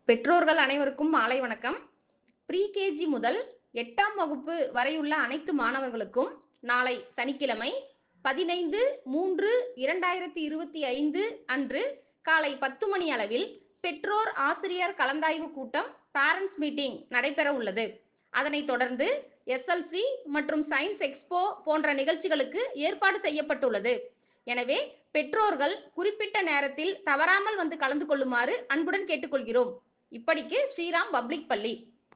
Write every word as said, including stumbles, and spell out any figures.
பெற்றோர்கள் அனைவருக்கும் மாலை வணக்கம். ப்ரீ கேஜி முதல் எட்டாம் வகுப்பு வரையுள்ள அனைத்து மாணவர்களுக்கும் நாளை சனிக்கிழமை பதினைந்து மூன்று இரண்டாயிரத்தி இருபத்தி ஐந்து அன்று காலை பத்து மணி அளவில் பெற்றோர் ஆசிரியர் கலந்தாய்வு கூட்டம் பேரண்ட்ஸ் மீட்டிங் நடைபெற உள்ளது. அதனைத் தொடர்ந்து எஸ்எல்சி மற்றும் சயின்ஸ் எக்ஸ்போ போன்ற நிகழ்ச்சிகளுக்கு ஏற்பாடு செய்யப்பட்டுள்ளது. எனவே பெற்றோர்கள் குறிப்பிட்ட நேரத்தில் தவறாமல் வந்து கலந்து கொள்ளுமாறு அன்புடன் கேட்டுக்கொள்கிறோம். இப்படிக்கு ஸ்ரீராம் பப்ளிக் பள்ளி.